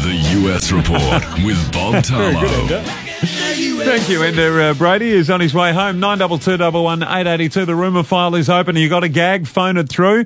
The US Report with Bob Tarlow. Thank you, Ender. Brady is on his way home. 9221 882. The rumour file is open. You got a gag? Phone it through.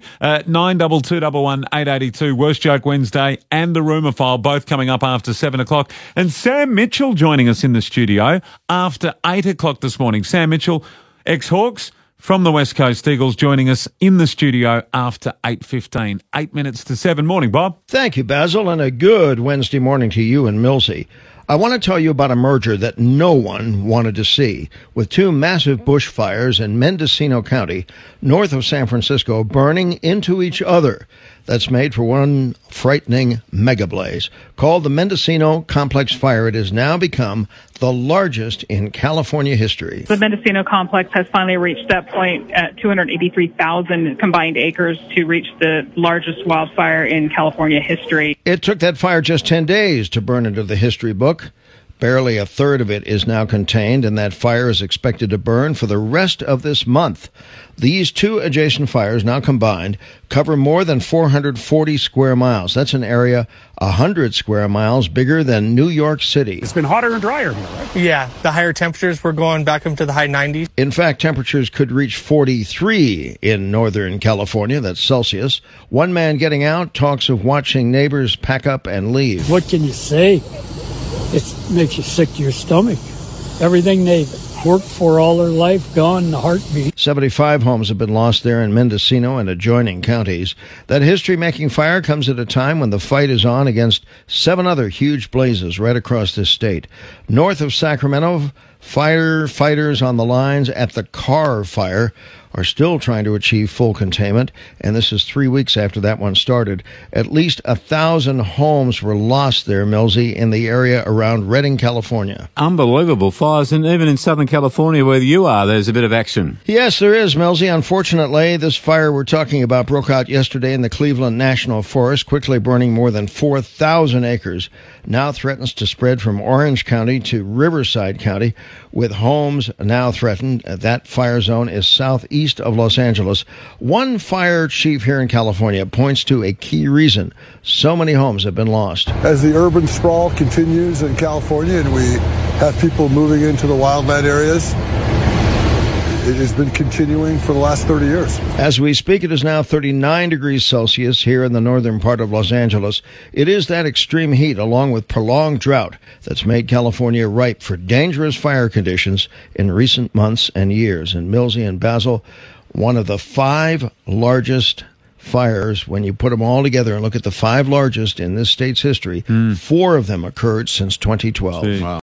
9221 882. Worst Joke Wednesday and the rumour file both coming up after 7 o'clock. And Sam Mitchell joining us in the studio after 8 o'clock this morning. Sam Mitchell, ex-Hawks from the West Coast Eagles, joining us in the studio after 8:15. 8 minutes to 7. Morning, Bob. Thank you, Basil, and a good Wednesday morning to you and Millsy. I want to tell you about a merger that no one wanted to see, with two massive bushfires in Mendocino County, north of San Francisco, burning into each other. That's made for one frightening mega blaze. Called the Mendocino Complex Fire, it has now become the largest in California history. The Mendocino Complex has finally reached that point at 283,000 combined acres to reach the largest wildfire in California history. It took that fire just 10 days to burn into the history book. Barely a third of it is now contained, and that fire is expected to burn for the rest of this month. These two adjacent fires, now combined, cover more than 440 square miles. That's an area 100 square miles bigger than New York City. It's been hotter and drier here, right? Yeah, the higher temperatures were going back up to the high 90s. In fact, temperatures could reach 43 in Northern California. That's Celsius. One man getting out talks of watching neighbors pack up and leave. What can you say? It makes you sick to your stomach. Everything they've worked for all their life, gone in a heartbeat. 75 homes have been lost there in Mendocino and adjoining counties. That history-making fire comes at a time when the fight is on against 7 other huge blazes right across this state. North of Sacramento, firefighters on the lines at the Carr Fire are still trying to achieve full containment, and this is 3 weeks after that one started. At least 1,000 homes were lost there, Millsy, in the area around Redding, California. Unbelievable fires, and even in Southern California where you are, there's a bit of action. Yes, there is, Millsy. Unfortunately, this fire we're talking about broke out yesterday in the Cleveland National Forest, quickly burning more than 4,000 acres. Now threatens to spread from Orange County to Riverside County, with homes now threatened. That fire zone is southeast of Los Angeles. One fire chief here in California points to a key reason so many homes have been lost. As the urban sprawl continues in California and we have people moving into the wildland areas, it has been continuing for the last 30 years. As we speak, it is now 39 degrees Celsius here in the northern part of Los Angeles. It is that extreme heat, along with prolonged drought, that's made California ripe for dangerous fire conditions in recent months and years. And Millsy and Basil, one of the 5 largest fires, when you put them all together and look at the 5 largest in this state's history, 4 of them occurred since 2012. Wow.